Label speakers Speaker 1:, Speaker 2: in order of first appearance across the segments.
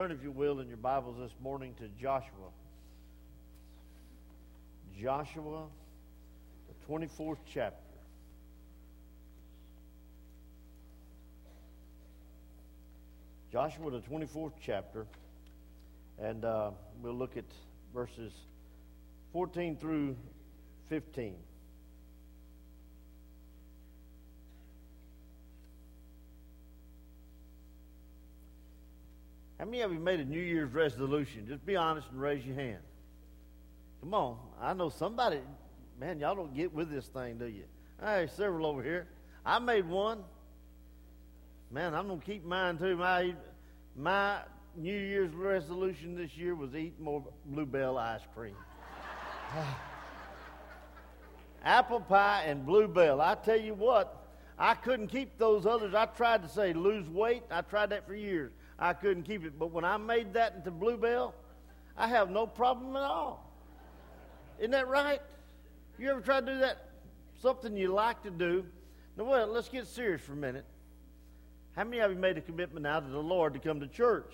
Speaker 1: Turn, if you will, in your Bibles this morning to Joshua. Joshua, the 24th chapter. Joshua, the 24th chapter. And we'll look at verses 14 through 15. How many of you made a New Year's resolution? Just be honest and raise your hand. Come on. I know somebody, man, y'all don't get with this thing, do you? There's several over here. I made one. Man, I'm going to keep mine too. My New Year's resolution this year was eat more Bluebell ice cream. Apple pie and Bluebell. I tell you what, I couldn't keep those others. I tried to say lose weight. I tried that for years. I couldn't keep it. But when I made that into Bluebell, I have no problem at all. Isn't that right? You ever tried to do that? Something you like to do. Now, well, let's get serious for a minute. How many of you made a commitment now to the Lord to come to church?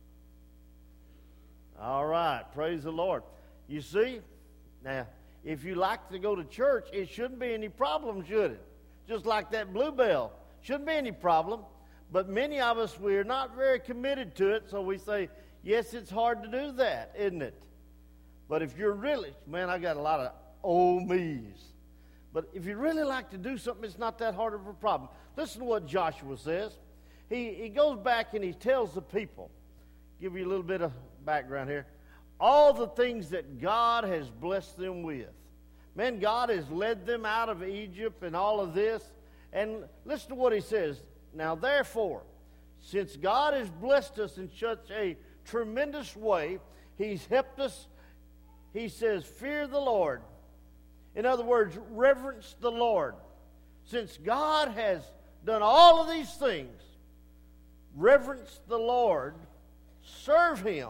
Speaker 1: All right. Praise the Lord. You see, now, if you like to go to church, it shouldn't be any problem, should it? Just like that Bluebell. Shouldn't be any problem. But many of us, we're not very committed to it, so we say, yes, it's hard to do that, isn't it? But if you're really, man, I got a lot of old me's. But if you really like to do something, it's not that hard of a problem. Listen to what Joshua says. He goes back and he tells the people, give you a little bit of background here, all the things that God has blessed them with. Man, God has led them out of Egypt and all of this. And listen to what he says. Now, therefore, since God has blessed us in such a tremendous way, he's helped us, he says, fear the Lord. In other words, reverence the Lord. Since God has done all of these things, reverence the Lord, serve him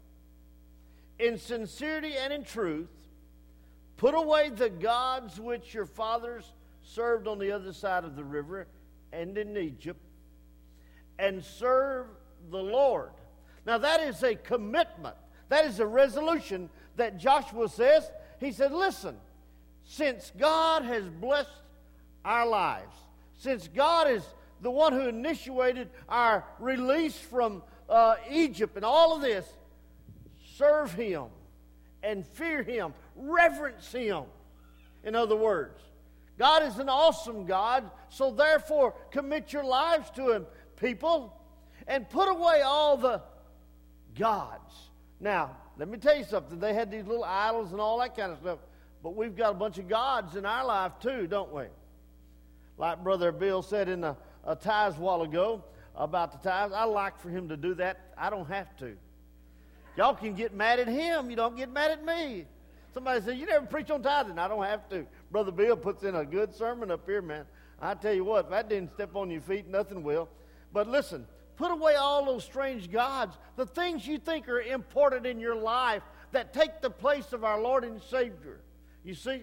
Speaker 1: in sincerity and in truth, put away the gods which your fathers served on the other side of the river and in Egypt, and serve the Lord. Now that is a commitment. That is a resolution that Joshua says. He said, listen, since God has blessed our lives, since God is the one who initiated our release from Egypt and all of this, serve him and fear him, reverence him. In other words, God is an awesome God, so therefore commit your lives to him, people, and put away all the gods. Now, let me tell you something. They had these little idols and all that kind of stuff, but we've got a bunch of gods in our life too, don't we? Like Brother Bill said in a tithes a while ago about the tithes, I like for him to do that. I don't have to. Y'all can get mad at him. You don't get mad at me. Somebody says, you never preach on tithing. I don't have to. Brother Bill puts in a good sermon up here, man. I tell you what, if that didn't step on your feet, nothing will. But listen, put away all those strange gods, the things you think are important in your life that take the place of our Lord and Savior. You see,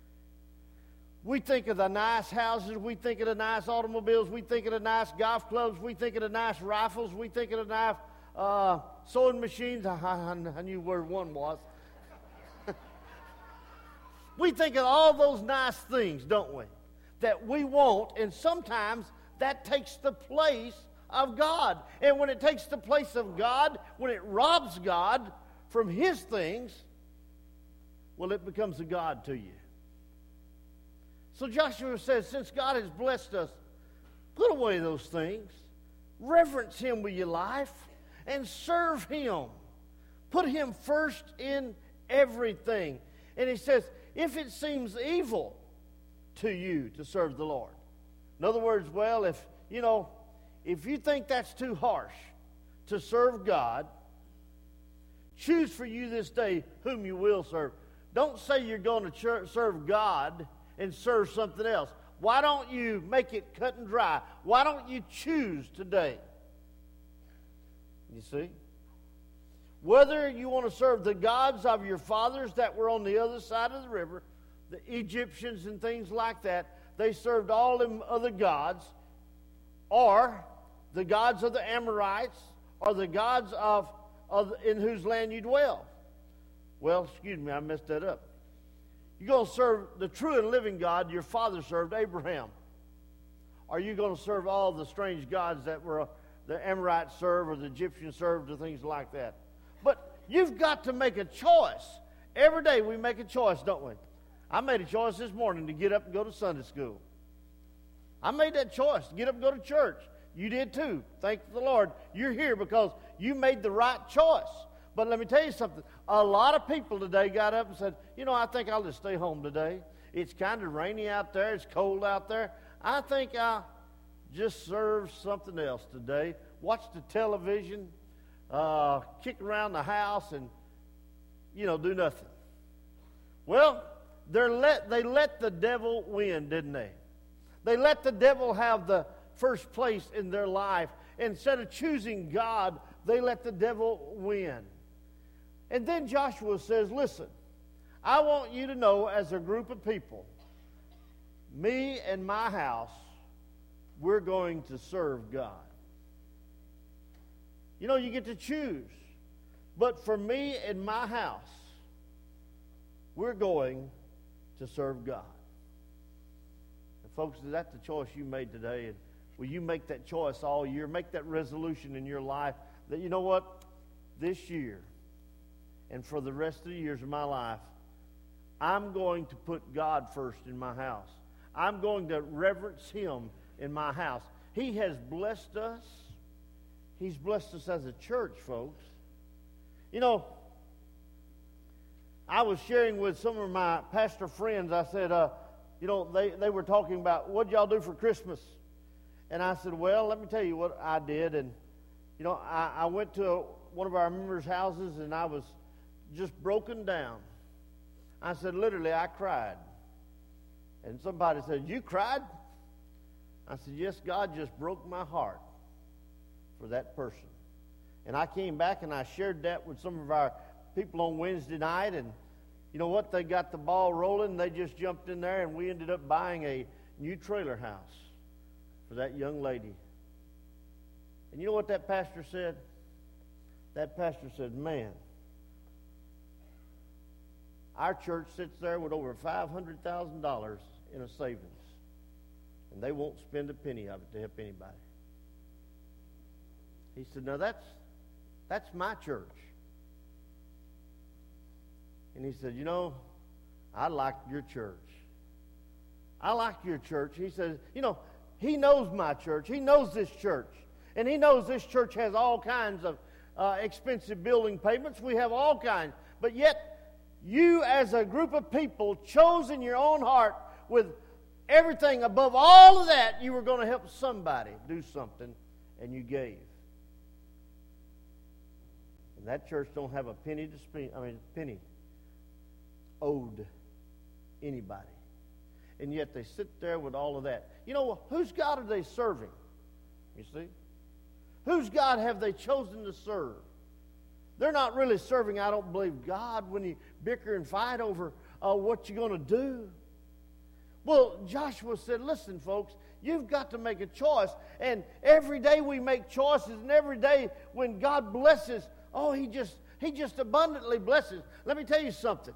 Speaker 1: we think of the nice houses, we think of the nice automobiles, we think of the nice golf clubs, we think of the nice rifles, we think of the nice sewing machines. I knew where one was. We think of all those nice things, don't we, that we want, and sometimes that takes the place of God. And when it takes the place of God, when it robs God from his things, well, it becomes a god to you. So Joshua says, since God has blessed us, put away those things, reverence him with your life, and serve him. Put him first in everything. And he says, if it seems evil to you to serve the Lord. In other words, well, if you think that's too harsh to serve God, choose for you this day whom you will serve. Don't say you're going to serve God and serve something else. Why don't you make it cut and dry? Why don't you choose today? You see? Whether you want to serve the gods of your fathers that were on the other side of the river, the Egyptians and things like that, they served all them other gods, or the gods of the Amorites, or the gods of in whose land you dwell. Well, excuse me, I messed that up. You're going to serve the true and living God your father served, Abraham. Are you going to serve all the strange gods that were the Amorites served or the Egyptians served or things like that? But you've got to make a choice. Every day we make a choice, don't we? I made a choice this morning to get up and go to Sunday school. I made that choice to get up and go to church. You did too. Thank the Lord. You're here because you made the right choice. But let me tell you something. A lot of people today got up and said, I think I'll just stay home today. It's kind of rainy out there. It's cold out there. I think I'll just serve something else today. Watch the television, kick around the house, and, do nothing. Well, they let the devil win, didn't they? They let the devil have the first place in their life. Instead of choosing God, they let the devil win. And then Joshua says, listen, I want you to know as a group of people, me and my house, we're going to serve God. You get to choose. But for me and my house, we're going to serve God. And folks, is that the choice you made today? And will you make that choice all year? Make that resolution in your life that, you know what? This year and for the rest of the years of my life, I'm going to put God first in my house. I'm going to reverence Him in my house. He has blessed us. He's blessed us as a church, folks. I was sharing with some of my pastor friends. I said, they were talking about, what y'all do for Christmas? And I said, well, let me tell you what I did. And, I went to one of our members' houses, and I was just broken down. I said, literally, I cried. And somebody said, you cried? I said, yes, God just broke my heart for that person. And I came back and I shared that with some of our people on Wednesday night, and you know what? They got the ball rolling. They just jumped in there, and we ended up buying a new trailer house for that young lady. And you know what that pastor said? That pastor said, man, our church sits there with over $500,000 in a savings, and they won't spend a penny of it to help anybody. He said, now that's my church. And he said, I like your church. I like your church. He says, he knows my church. He knows this church. And he knows this church has all kinds of expensive building payments. We have all kinds. But yet, you as a group of people chose in your own heart with everything above all of that, you were going to help somebody do something, and you gave. And that church don't have a penny to spend. Penny owed anybody. And yet they sit there with all of that. Whose God are they serving? You see? Whose God have they chosen to serve? They're not really serving, I don't believe, God when you bicker and fight over what you're going to do. Well, Joshua said, listen, folks, you've got to make a choice. And every day we make choices, and every day when God blesses, He just abundantly blesses. Let me tell you something.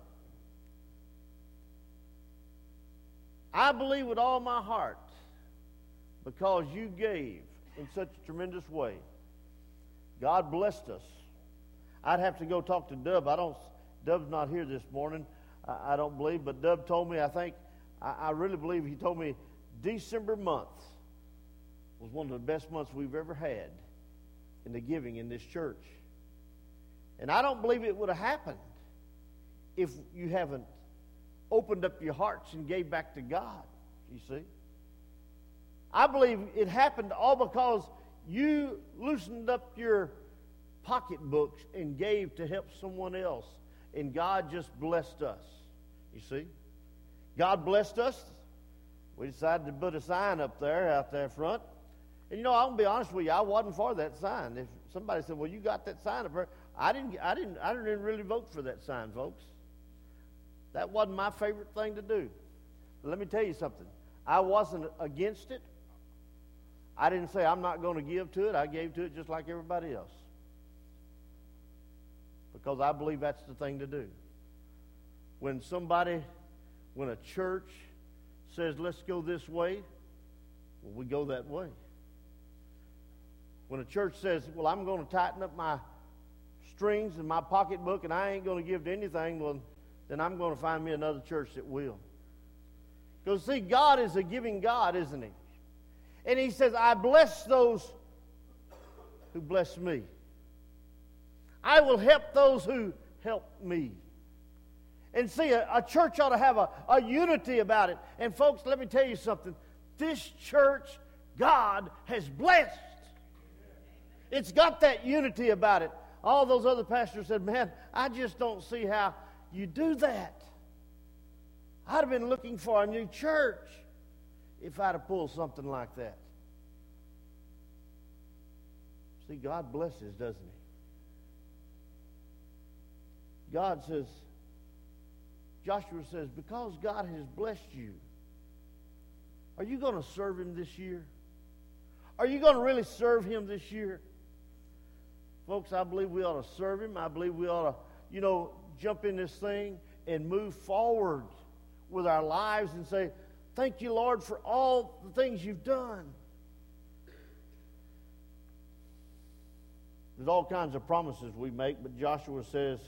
Speaker 1: I believe with all my heart, because you gave in such a tremendous way, God blessed us. I'd have to go talk to Dub. Dub's not here this morning, I don't believe, but Dub told me, I really believe he told me December month was one of the best months we've ever had in the giving in this church. And I don't believe it would have happened if you haven't opened up your hearts and gave back to God, you see. I believe it happened all because you loosened up your pocketbooks and gave to help someone else. And God just blessed us, you see. God blessed us. We decided to put a sign up there, out there front. And I'm going to be honest with you, I wasn't for that sign. If somebody said, well, you got that sign up there, I didn't really vote for that sign, folks. That wasn't my favorite thing to do. But let me tell you something. I wasn't against it. I didn't say I'm not going to give to it. I gave to it just like everybody else. because I believe that's the thing to do. When a church says, let's go this way, well, we go that way. When a church says, well, I'm going to tighten up my strings in my pocketbook and I ain't going to give to anything, well, then I'm going to find me another church that will. Because, see, God is a giving God, isn't He? And He says, I bless those who bless me. I will help those who help me. And see, a church ought to have a unity about it. And folks, let me tell you something. This church, God has blessed. It's got that unity about it. All those other pastors said, man, I just don't see how you do that. I'd have been looking for a new church if I'd have pulled something like that. See, God blesses, doesn't He? God says, Joshua says, because God has blessed you, are you going to serve Him this year? Are you going to really serve Him this year? Folks, I believe we ought to serve Him. I believe we ought to, jump in this thing and move forward with our lives and say, thank you, Lord, for all the things you've done. There's all kinds of promises we make, but Joshua says,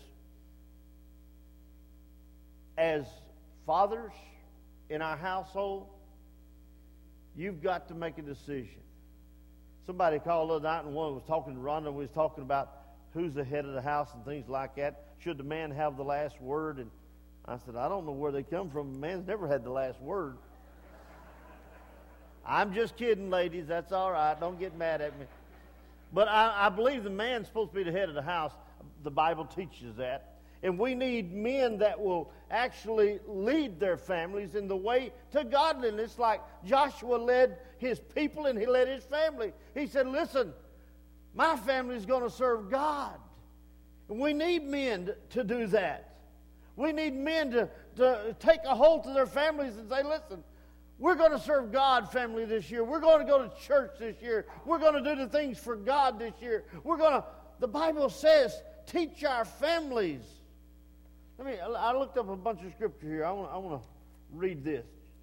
Speaker 1: as fathers in our household, you've got to make a decision. Somebody called the other night and one was talking to Rhonda, we was talking about who's the head of the house and things like that. Should the man have the last word? And I said, I don't know where they come from. The man's never had the last word. I'm just kidding, ladies. That's all right. Don't get mad at me. But I believe the man's supposed to be the head of the house. The Bible teaches that. And we need men that will actually lead their families in the way to godliness, like Joshua led his people and he led his family. He said, listen, my family is going to serve God. And we need men to do that. We need men to take a hold to their families and say, listen, we're going to serve God, family, this year. We're going to go to church this year. We're going to do the things for God this year. The Bible says, teach our families. I looked up a bunch of scripture here. I want to read this.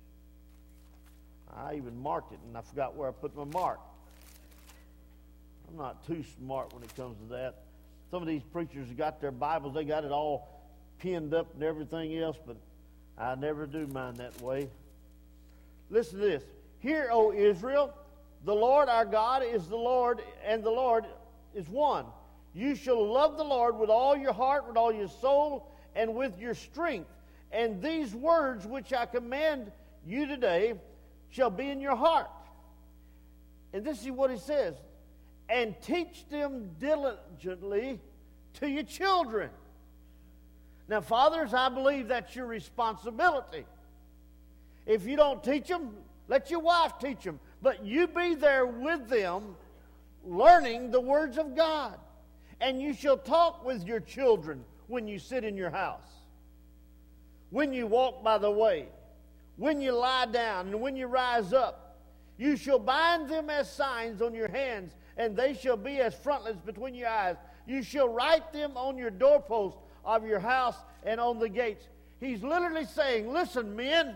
Speaker 1: I even marked it, and I forgot where I put my mark. I'm not too smart when it comes to that. Some of these preachers have got their Bibles, they got it all pinned up and everything else, but I never do mine that way. Listen to this. Hear, O Israel, the Lord our God is the Lord, and the Lord is one. You shall love the Lord with all your heart, with all your soul, and with your strength. And these words which I command you today shall be in your heart. And this is what He says. And teach them diligently to your children. Now, fathers, I believe that's your responsibility. If you don't teach them, let your wife teach them. But you be there with them, learning the words of God. And you shall talk with your children when you sit in your house, when you walk by the way, when you lie down, and when you rise up. You shall bind them as signs on your hands, and they shall be as frontlets between your eyes. You shall write them on your doorposts of your house and on the gates. He's literally saying, listen, men,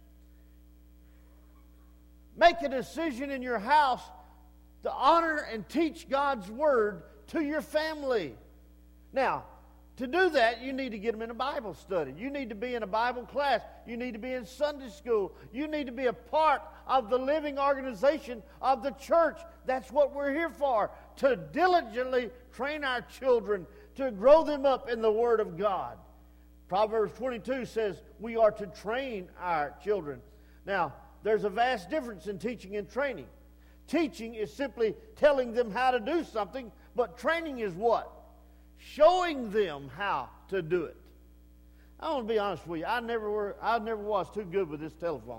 Speaker 1: make a decision in your house to honor and teach God's word to your family. Now, to do that, you need to get them in a Bible study. You need to be in a Bible class. You need to be in Sunday school. You need to be a part of the living organization of the church. That's what we're here for, to diligently train our children, to grow them up in the Word of God. Proverbs 22 says we are to train our children. Now, there's a vast difference in teaching and training. Teaching is simply telling them how to do something, but training is what? Showing them how to do it. I want to be honest with you. I never was too good with this telephone.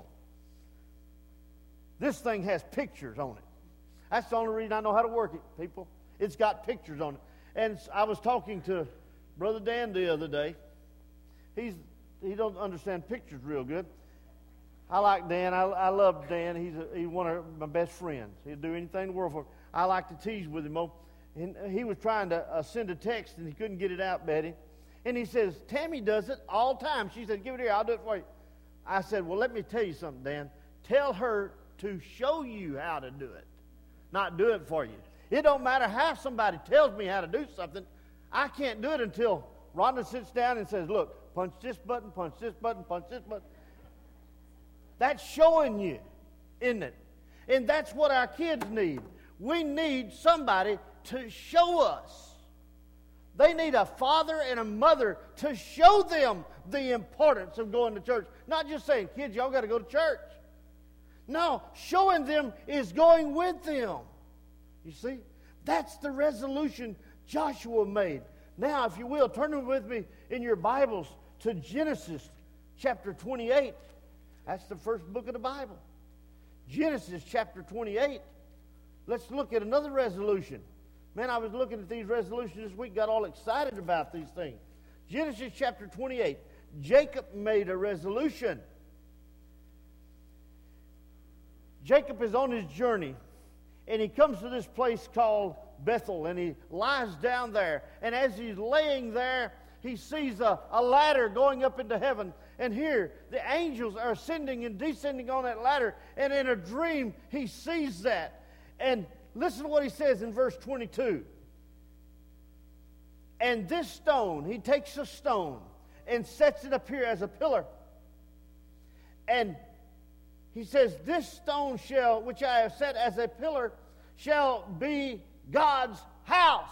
Speaker 1: This thing has pictures on it. That's the only reason I know how to work it, people. It's got pictures on it. And I was talking to Brother Dan the other day. He don't understand pictures real good. I like Dan. I love Dan. He's one of my best friends. He'll do anything in the world for me. I like to tease with him. And he was trying to send a text, and he couldn't get it out, Betty. And he says, Tammy does it all the time. She said, give it here, I'll do it for you. I said, well, let me tell you something, Dan. Tell her to show you how to do it, not do it for you. It don't matter how somebody tells me how to do something. I can't do it until Rhonda sits down and says, look, punch this button, punch this button, punch this button. That's showing you, isn't it? And that's what our kids need. We need somebody to show us. They need a father and a mother to show them the importance of going to church. Not just saying, kids, y'all got to go to church. No, showing them is going with them. You see? That's the resolution Joshua made. Now, if you will, turn with me in your Bibles to Genesis chapter 28. That's the first book of the Bible. Genesis chapter 28. Let's look at another resolution. Man, I was looking at these resolutions this week, got all excited about these things. Genesis chapter 28. Jacob made a resolution. Jacob is on his journey, and he comes to this place called Bethel, and he lies down there. And as he's laying there, he sees a ladder going up into heaven. And here, the angels are ascending and descending on that ladder. And in a dream, he sees that. And listen to what he says in verse 22. And this stone, he takes a stone and sets it up here as a pillar. And he says, this stone shall, which I have set as a pillar, shall be God's house.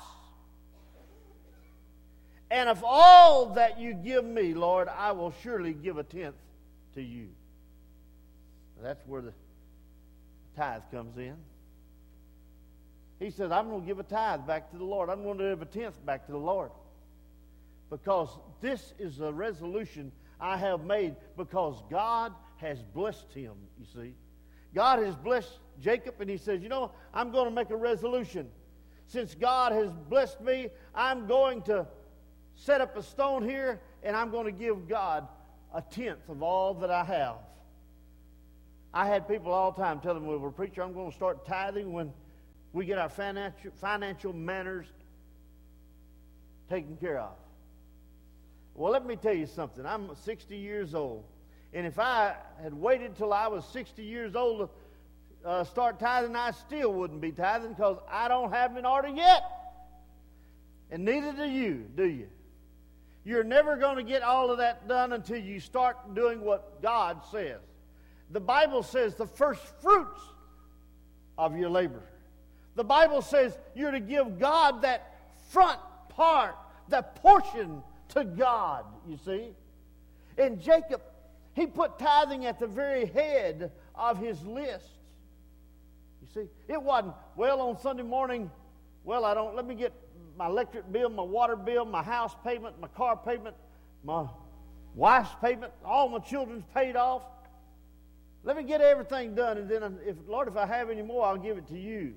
Speaker 1: And of all that you give me, Lord, I will surely give a tenth to you. That's where the tithe comes in. He says, I'm going to give a tithe back to the Lord. I'm going to give a tenth back to the Lord. Because this is a resolution I have made because God has blessed him, you see. God has blessed Jacob, and he says, you know, I'm going to make a resolution. Since God has blessed me, I'm going to set up a stone here, and I'm going to give God a tenth of all that I have. I had people all the time telling me, well, preacher, I'm going to start tithing when we get our financial matters taken care of. Well, let me tell you something. I'm 60 years old. And if I had waited till I was 60 years old to start tithing, I still wouldn't be tithing because I don't have them in order yet. And neither do you, do you? You're never going to get all of that done until you start doing what God says. The Bible says the first fruits of your labor. The Bible says you're to give God that front part, that portion to God, you see. And Jacob, he put tithing at the very head of his list. You see, it wasn't, well, on Sunday morning, well, let me get my electric bill, my water bill, my house payment, my car payment, my wife's payment, all my children's paid off. Let me get everything done, and then, if I have any more, I'll give it to you.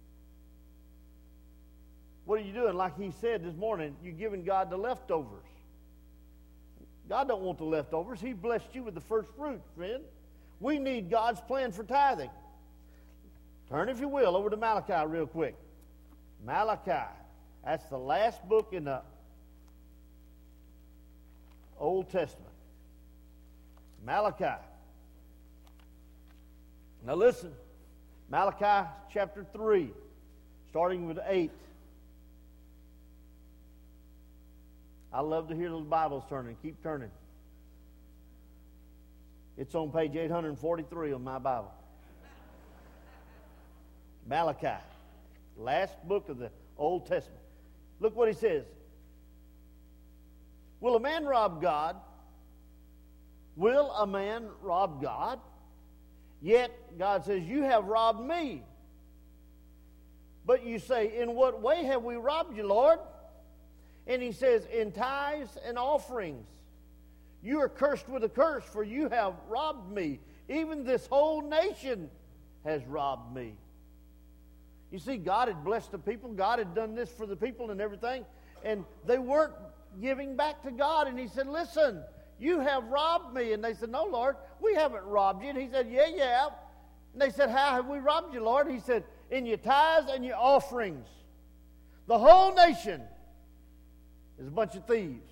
Speaker 1: What are you doing? Like he said this morning, you're giving God the leftovers. God don't want the leftovers. He blessed you with the first fruit, friend. We need God's plan for tithing. Turn, if you will, over to Malachi real quick. Malachi. That's the last book in the Old Testament. Malachi. Now listen. Malachi chapter 3, starting with 8. I love to hear those Bibles turning. Keep turning. It's on page 843 on my Bible. Malachi, last book of the Old Testament. Look what he says. Will a man rob God? Will a man rob God? Yet God says, you have robbed me. But you say, in what way have we robbed you, Lord? And he says, in tithes and offerings. You are cursed with a curse, for you have robbed me. Even this whole nation has robbed me. You see, God had blessed the people. God had done this for the people and everything. And they weren't giving back to God. And he said, listen, you have robbed me. And they said, no, Lord, we haven't robbed you. And he said, yeah, you have. And they said, how have we robbed you, Lord? He said, in your tithes and your offerings. The whole nation is a bunch of thieves.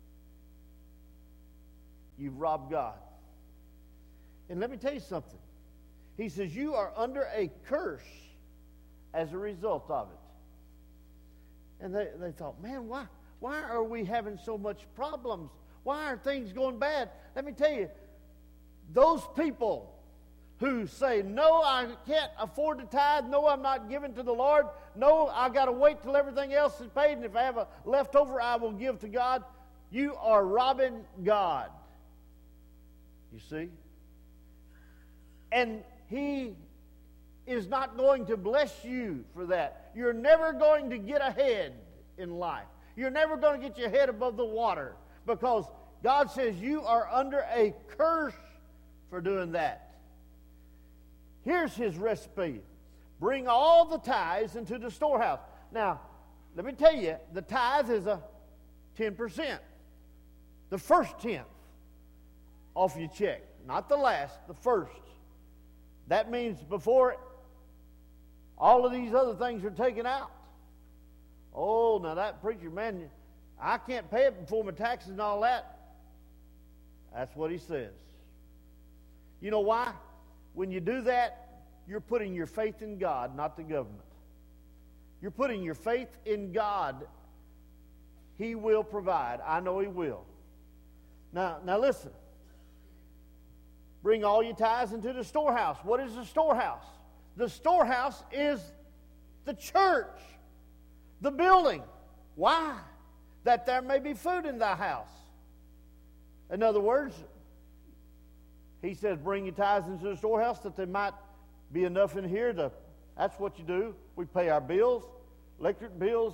Speaker 1: You've robbed God. And let me tell you something. He says you are under a curse as a result of it. And they thought, man, why are we having so much problems? Why are things going bad? Let me tell you, those people who say, no, I can't afford to tithe. No, I'm not giving to the Lord. No, I've got to wait till everything else is paid. And if I have a leftover, I will give to God. You are robbing God. You see? And He is not going to bless you for that. You're never going to get ahead in life. You're never going to get your head above the water because God says you are under a curse for doing that. Here's His recipe. Bring all the tithes into the storehouse. Now, let me tell you, the tithe is a 10%. The first tenth off your check. Not the last, the first. That means before all of these other things are taken out. Oh, now that preacher, man, I can't pay it before my taxes and all that. That's what he says. You know why? When you do that, you're putting your faith in God, not the government. You're putting your faith in God. He will provide. I know He will. Now listen. Bring all your tithes into the storehouse. What is the storehouse? The storehouse is the church, the building. Why? That there may be food in thy house. In other words, He says, bring your tithes into the storehouse that there might be enough in here to, that's what you do. We pay our bills, electric bills,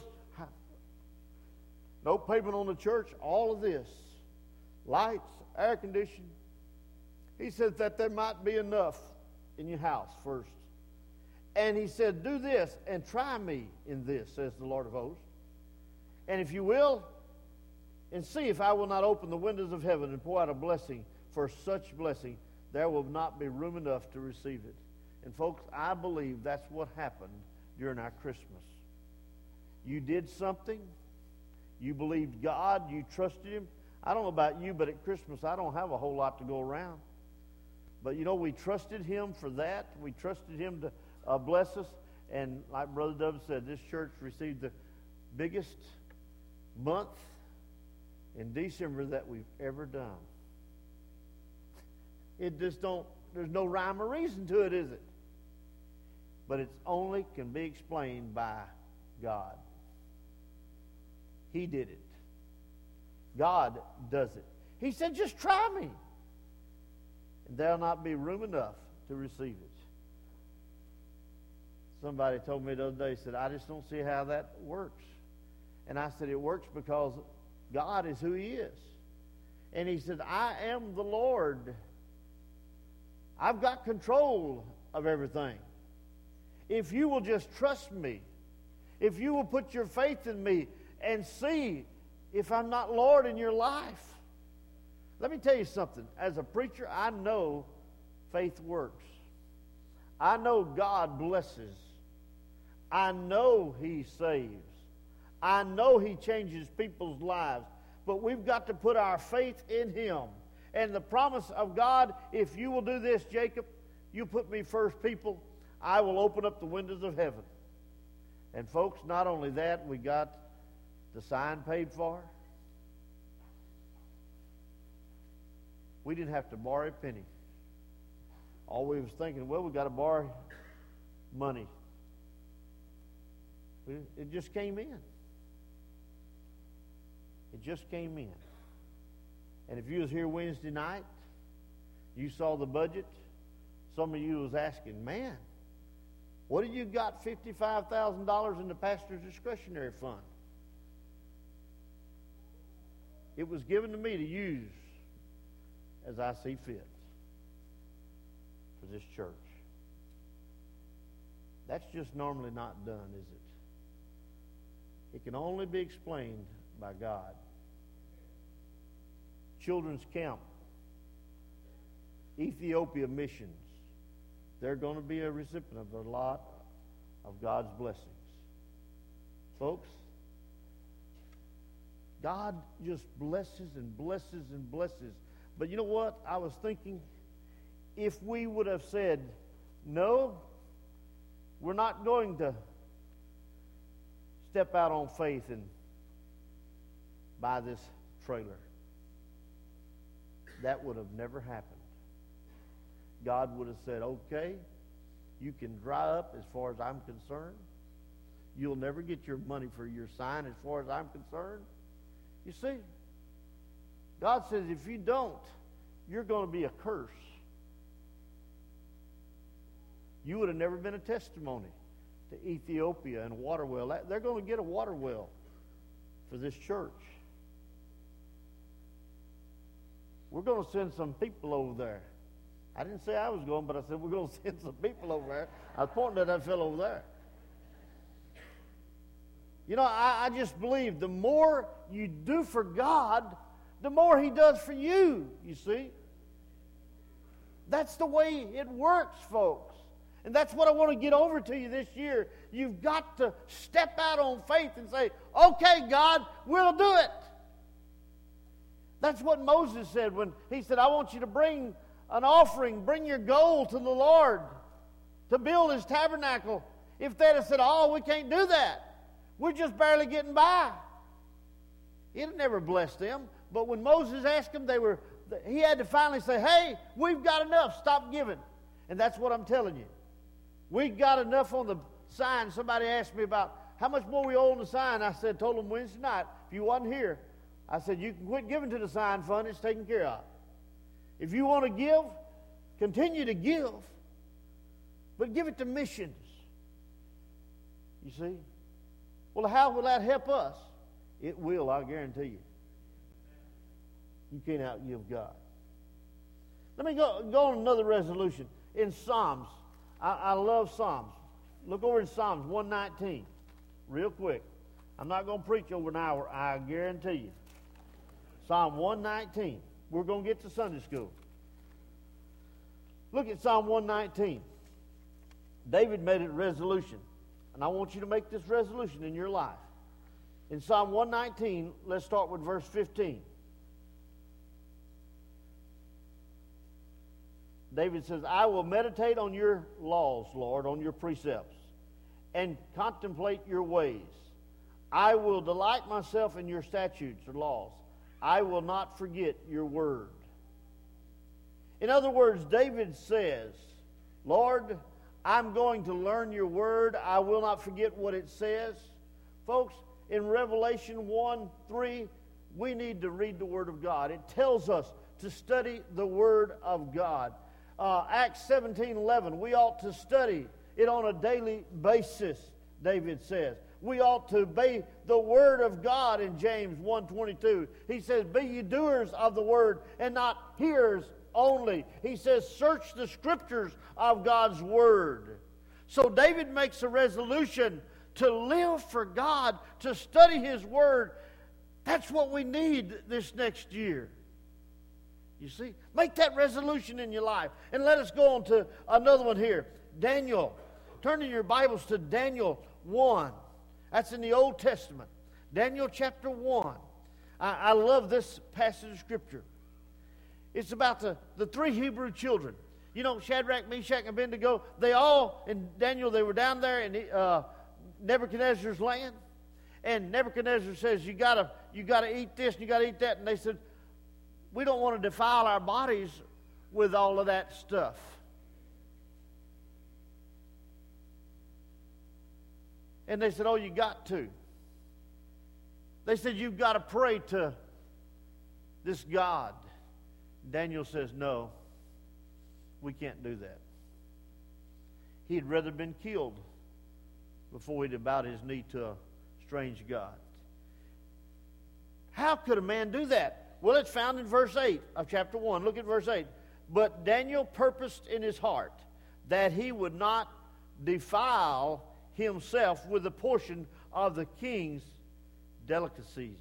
Speaker 1: no payment on the church, all of this. Lights, air conditioning. He says that there might be enough in your house first. And He said, do this and try me in this, says the Lord of hosts. And if you will, and see if I will not open the windows of heaven and pour out a blessing, for such blessing there will not be room enough to receive it. And folks, I believe that's what happened during our Christmas. You did something. You believed God. You trusted Him. I don't know about you, but at Christmas I don't have a whole lot to go around. But you know, we trusted Him for that. We trusted Him to bless us. And like Brother Dove said, this church received the biggest month in December that we've ever done. It just there's no rhyme or reason to it, is it? But it's only can be explained by God. He did it. God does it. He said, just try me. And there'll not be room enough to receive it. Somebody told me the other day, said, I just don't see how that works. And I said, it works because God is who He is. And He said, I am the Lord. I've got control of everything. If you will just trust me, if you will put your faith in me and see if I'm not Lord in your life. Let me tell you something. As a preacher, I know faith works. I know God blesses. I know He saves. I know He changes people's lives. But we've got to put our faith in Him. And the promise of God, if you will do this, Jacob, you put me first, people, I will open up the windows of heaven. And folks, not only that, we got the sign paid for. We didn't have to borrow a penny. All we was thinking, well, we got to borrow money. It just came in. It just came in. And if you was here Wednesday night, you saw the budget, some of you was asking, man, what have you got $55,000 in the pastor's discretionary fund? It was given to me to use as I see fit for this church. That's just normally not done, is it? It can only be explained by God. Children's camp, Ethiopia missions, they're going to be a recipient of a lot of God's blessings. folks. God just blesses and blesses and blesses. But you know what? I was thinking, if we would have said, no, we're not going to step out on faith and buy this trailer, that would have never happened. God would have said, okay, you can dry up as far as I'm concerned. You'll never get your money for your sign as far as I'm concerned. You see, God says if you don't, you're going to be a curse. You would have never been a testimony to Ethiopia and a water well. They're going to get a water well for this church. We're going to send some people over there. I didn't say I was going, but I said we're going to send some people over there. I was pointing at that fellow over there. You know, I just believe the more you do for God, the more He does for you, you see. That's the way it works, folks. And that's what I want to get over to you this year. You've got to step out on faith and say, okay, God, we'll do it. That's what Moses said when he said, I want you to bring an offering, bring your gold to the Lord to build His tabernacle. If they'd have said, oh, we can't do that. We're just barely getting by. It never blessed them. But when Moses asked them, he had to finally say, hey, we've got enough. Stop giving. And that's what I'm telling you. We got enough on the sign. Somebody asked me about how much more we owe on the sign. I told them Wednesday night, if you wasn't here, I said, you can quit giving to the sign fund. It's taken care of. If you want to give, continue to give. But give it to missions. You see? Well, how will that help us? It will, I guarantee you. You can't outgive God. Let me go on another resolution. In Psalms, I love Psalms. Look over in Psalms 119, real quick. I'm not going to preach over an hour, I guarantee you. Psalm 119. We're going to get to Sunday school. Look at Psalm 119. David made a resolution. And I want you to make this resolution in your life. In Psalm 119, let's start with verse 15. David says, I will meditate on your laws, Lord, on your precepts, and contemplate your ways. I will delight myself in your statutes or laws. I will not forget your word. In other words, David says, Lord, I'm going to learn your word. I will not forget what it says. Folks, in Revelation 1:3, we need to read the word of God. It tells us to study the word of God. Acts 17:11, we ought to study it on a daily basis, David says. We ought to obey the word of God in James 1:22. He says, be ye doers of the word and not hearers only. He says, search the scriptures of God's word. So David makes a resolution to live for God, to study His word. That's what we need this next year. You see? Make that resolution in your life. And let us go on to another one here. Daniel. Turn in your Bibles to Daniel 1. That's in the Old Testament. Daniel chapter 1. I love this passage of Scripture. It's about the three Hebrew children. You know, Shadrach, Meshach, and Abednego, they all, in Daniel, they were down there in Nebuchadnezzar's land. And Nebuchadnezzar says, you gotta eat this, you gotta eat that. And they said, we don't want to defile our bodies with all of that stuff. And they said, oh, you got to. They said, you've got to pray to this God. Daniel says, no, we can't do that. He'd rather been killed before he'd bowed his knee to a strange God. How could a man do that? Well, it's found in verse 8 of chapter 1. Look at verse 8. But Daniel purposed in his heart that he would not defile himself with a portion of the king's delicacies,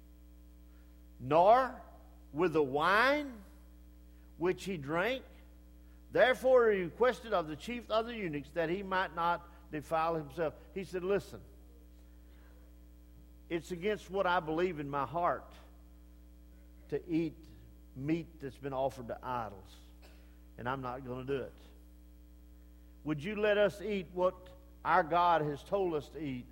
Speaker 1: nor with the wine which he drank. Therefore he requested of the chief of the eunuchs that he might not defile himself. He said, listen, It's against what I believe in my heart to eat meat that's been offered to idols. And I'm not going to do it. Would you let us eat what our God has told us to eat?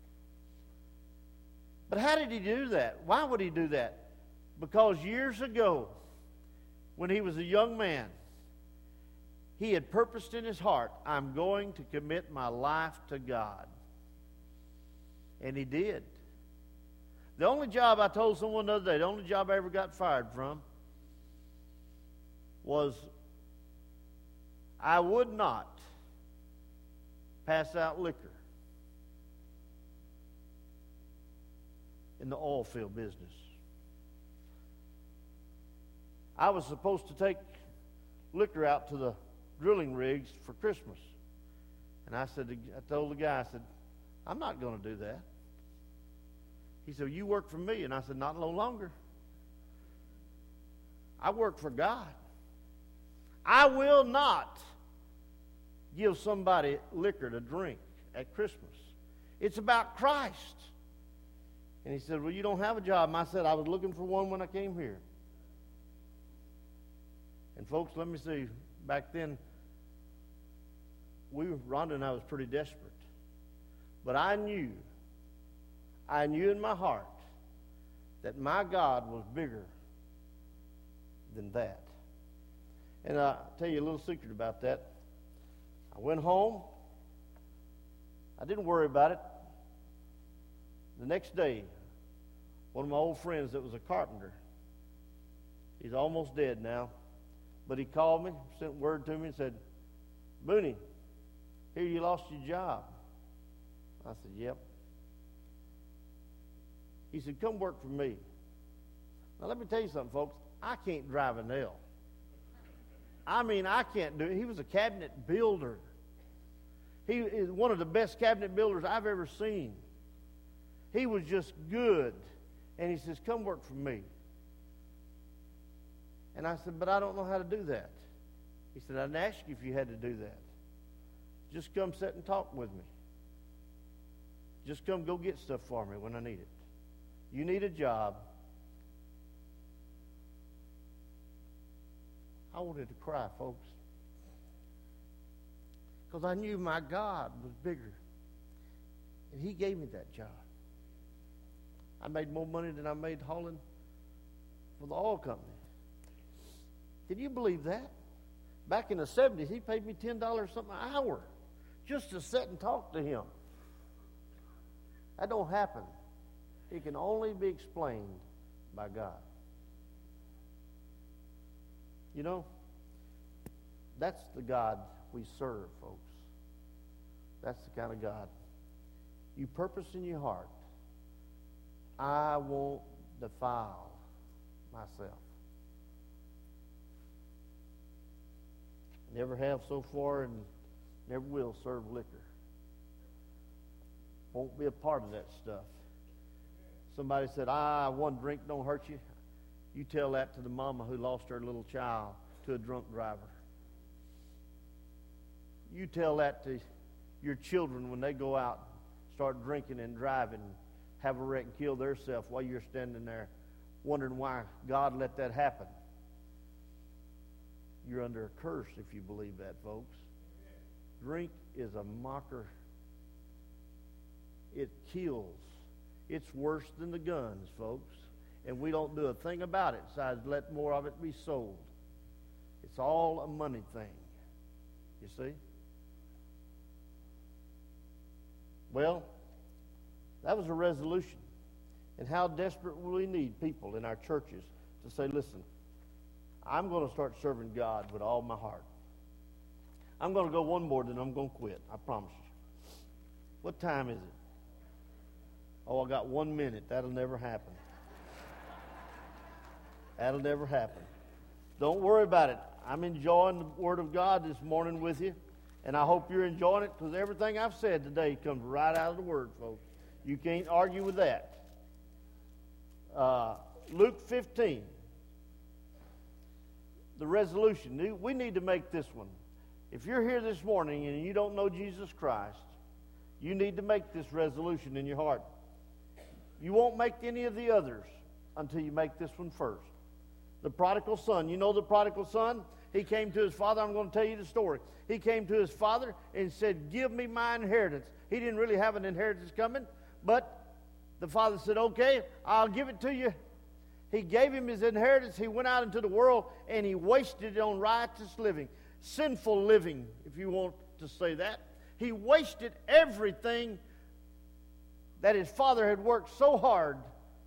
Speaker 1: But how did he do that? Why would he do that? Because years ago, when he was a young man, he had purposed in his heart, I'm going to commit my life to God. And he did. The only job, I told someone the other day, the only job I ever got fired from was I would not pass out liquor in the oil field business. I was supposed to take liquor out to the drilling rigs for Christmas. And I told the guy, I said, I'm not going to do that. He said, you work for me. And I said, not no longer. I work for God. I will not give somebody liquor to drink at Christmas. It's about Christ. And he said, well, you don't have a job. And I said, I was looking for one when I came here. And folks, let me see, back then, Rhonda and I was pretty desperate. But I knew in my heart that my God was bigger than that. And I'll tell you a little secret about that. I went home. I didn't worry about it. The next day, one of my old friends that was a carpenter, he's almost dead now, but he called me, sent word to me and said, Booney, here you lost your job. I said, yep. He said, come work for me. Now let me tell you something, folks. I can't drive a nail. I mean, I can't do it. He was a cabinet builder. He is one of the best cabinet builders I've ever seen. He was just good. And he says, come work for me. And I said, but I don't know how to do that. He said, I didn't ask you if you had to do that. Just come sit and talk with me. Just come go get stuff for me when I need it. You need a job. I wanted to cry, folks. Because I knew my God was bigger. And he gave me that job. I made more money than I made hauling for the oil company. Can you believe that? Back in the 70s, he paid me $10 something an hour just to sit and talk to him. That don't happen. It can only be explained by God. You know, that's the God we serve, folks. That's the kind of God. You purpose in your heart, I won't defile myself. Never have so far and never will serve liquor. Won't be a part of that stuff. Somebody said, one drink don't hurt you. You tell that to the mama who lost her little child to a drunk driver. You tell that to your children when they go out, start drinking and driving, have a wreck and kill themselves while you're standing there wondering why God let that happen. You're under a curse if you believe that, folks. Drink is a mocker. It kills. It's worse than the guns, folks. And we don't do a thing about it besides let more of it be sold. It's all a money thing. You see? Well, that was a resolution. And how desperate will we need people in our churches to say, listen, I'm going to start serving God with all my heart. I'm going to go one more, then I'm going to quit. I promise you. What time is it? Oh, I got 1 minute. That'll never happen. That'll never happen. Don't worry about it. I'm enjoying the Word of God this morning with you, and I hope you're enjoying it because everything I've said today comes right out of the Word, folks. You can't argue with that. Luke 15. The resolution. We need to make this one. If you're here this morning and you don't know Jesus Christ, you need to make this resolution in your heart. You won't make any of the others until you make this one first. The prodigal son. You know the prodigal son? He came to his father. I'm going to tell you the story. He came to his father and said, give me my inheritance. He didn't really have an inheritance coming, but the father said, okay, I'll give it to you. He gave him his inheritance. He went out into the world and he wasted it on riotous living, sinful living, if you want to say that. He wasted everything that his father had worked so hard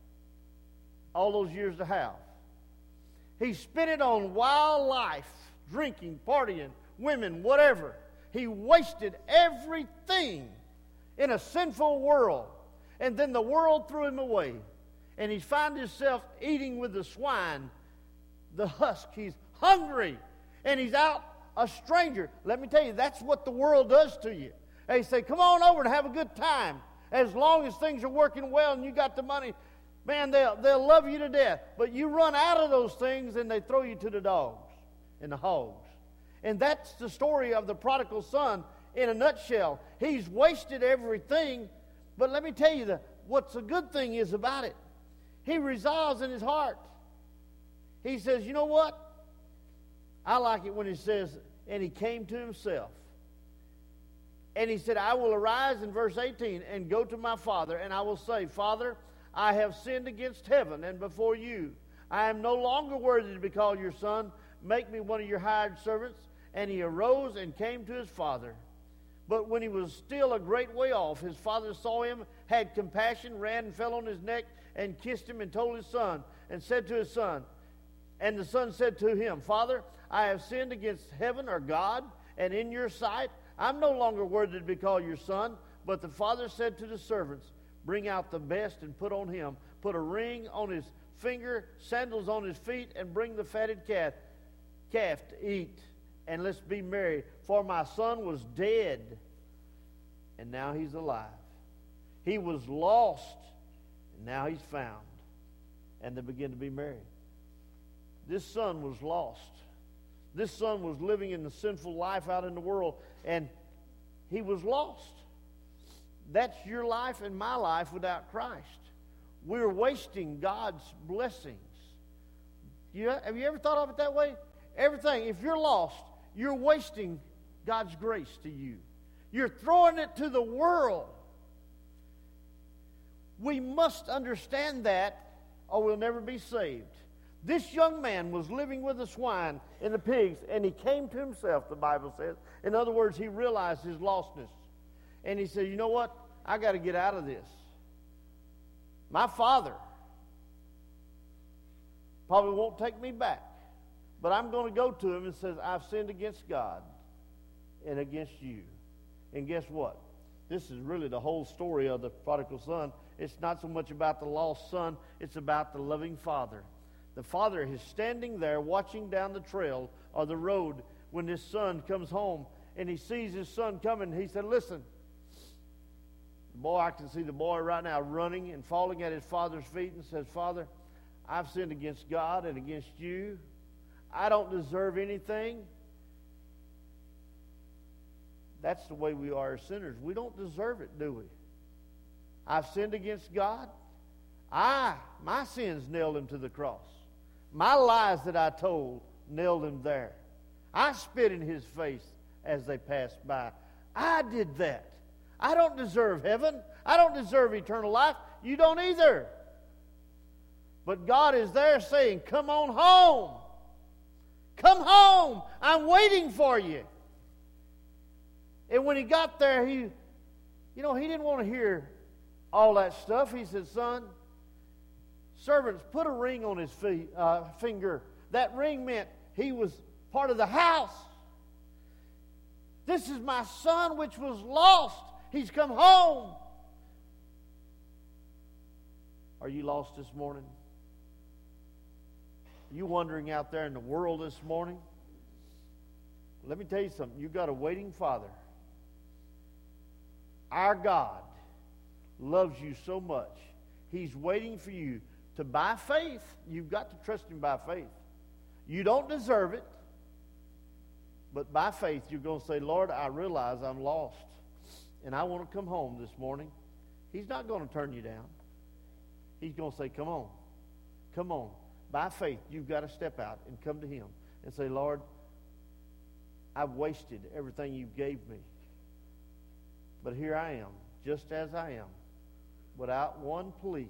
Speaker 1: all those years to have. He spent it on wild life, drinking, partying, women, whatever. He wasted everything in a sinful world. And then the world threw him away. And he found himself eating with the swine, the husk. He's hungry. And he's out a stranger. Let me tell you, that's what the world does to you. They say, come on over and have a good time. As long as things are working well and you got the money, man, they'll love you to death. But you run out of those things and they throw you to the dogs and the hogs. And that's the story of the prodigal son in a nutshell. He's wasted everything. But let me tell you, what's a good thing is about it. He resolves in his heart. He says, you know what? I like it when he says, and he came to himself. And he said, I will arise in verse 18 and go to my father, and I will say, Father, I have sinned against heaven and before you. I am no longer worthy to be called your son. Make me one of your hired servants. And he arose and came to his father. But when he was still a great way off, his father saw him, had compassion, ran and fell on his neck, and kissed him, and told his son, and said to his son, and the son said to him, Father, I have sinned against heaven or God, and in your sight. I'm no longer worthy to be called your son. But the father said to the servants, bring out the best and put on him. Put a ring on his finger, sandals on his feet, and bring the fatted calf to eat. And let's be merry. For my son was dead, and now he's alive. He was lost, and now he's found. And they begin to be merry. This son was lost. This son was living in the sinful life out in the world, and he was lost. That's your life and my life without Christ. We're wasting God's blessings. Have you ever thought of it that way? Everything, if you're lost, you're wasting God's grace to you. You're throwing it to the world. We must understand that, or we'll never be saved. This young man was living with the swine and the pigs, and he came to himself, the Bible says. In other words, he realized his lostness. And he said, you know what? I got to get out of this. My father probably won't take me back. But I'm going to go to him and says, I've sinned against God and against you. And guess what? This is really the whole story of the prodigal son. It's not so much about the lost son. It's about the loving father. The father is standing there watching down the trail or the road when this son comes home. And he sees his son coming. He said, listen. The boy, I can see the boy right now running and falling at his father's feet and says, Father, I've sinned against God and against you. I don't deserve anything. That's the way we are as sinners. We don't deserve it, do we? I've sinned against God. My sins nailed him to the cross. My lies that I told nailed him there. I spit in his face as they passed by. I did that. I don't deserve heaven. I don't deserve eternal life. You don't either. But God is there saying, come on home. Come home. I'm waiting for you. And when he got there, he didn't want to hear all that stuff. He said, son, servants, put a ring on his finger. That ring meant he was part of the house. This is my son which was lost. He's come home. Are you lost this morning? You wandering out there in the world this morning? Let me tell you something. You've got a waiting Father. Our God loves you so much. He's waiting for you to, by faith, you've got to trust Him by faith. You don't deserve it, but by faith you're going to say, Lord, I realize I'm lost, and I want to come home this morning. He's not going to turn you down. He's going to say, come on. Come on. By faith, you've got to step out and come to Him and say, Lord, I've wasted everything you gave me. But here I am, just as I am, without one plea.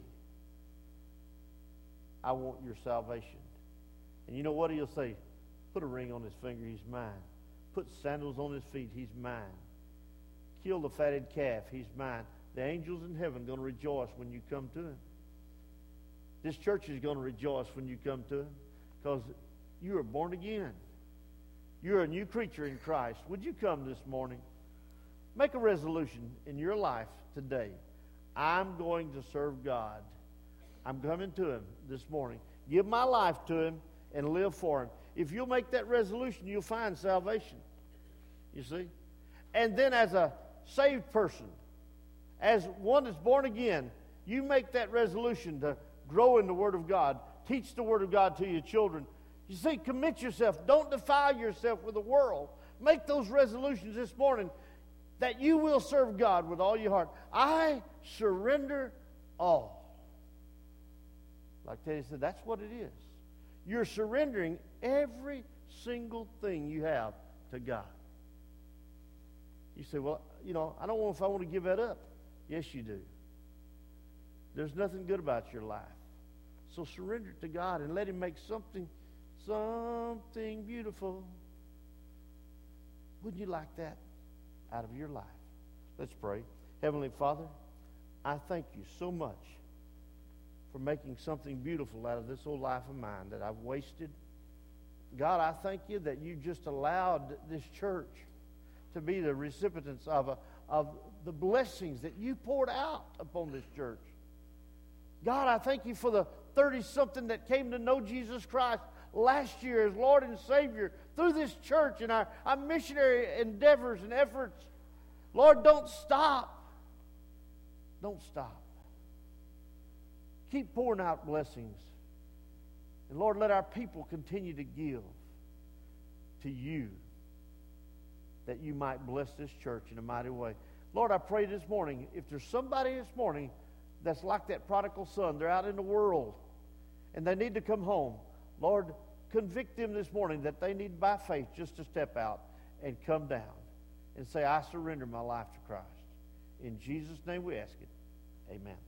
Speaker 1: I want your salvation. And you know what He'll say? Put a ring on his finger, he's mine. Put sandals on his feet, he's mine. Kill the fatted calf, he's mine. The angels in heaven are going to rejoice when you come to Him. This church is going to rejoice when you come to Him because you are born again. You're a new creature in Christ. Would you come this morning? Make a resolution in your life today. I'm going to serve God. I'm coming to Him this morning. Give my life to Him and live for Him. If you'll make that resolution, you'll find salvation. You see? And then as a saved person, as one that's born again, you make that resolution to grow in the Word of God. Teach the Word of God to your children. You see, commit yourself. Don't defile yourself with the world. Make those resolutions this morning that you will serve God with all your heart. I surrender all. Like Teddy said, that's what it is. You're surrendering every single thing you have to God. You say, well, I don't know if I want to give that up. Yes, you do. There's nothing good about your life. So surrender it to God and let Him make something beautiful. Wouldn't you like that out of your life? Let's pray. Heavenly Father, I thank you so much for making something beautiful out of this old life of mine that I've wasted. God, I thank you that you just allowed this church to be the recipients of the blessings that you poured out upon this church. God, I thank you for the 30-something that came to know Jesus Christ last year as Lord and Savior through this church and our missionary endeavors and efforts. Lord, don't stop. Don't stop. Keep pouring out blessings. And Lord, let our people continue to give to you that you might bless this church in a mighty way. Lord, I pray this morning, if there's somebody this morning that's like that prodigal son, they're out in the world and they need to come home, Lord, convict them this morning that they need by faith just to step out and come down and say, I surrender my life to Christ. In Jesus' name we ask it. Amen.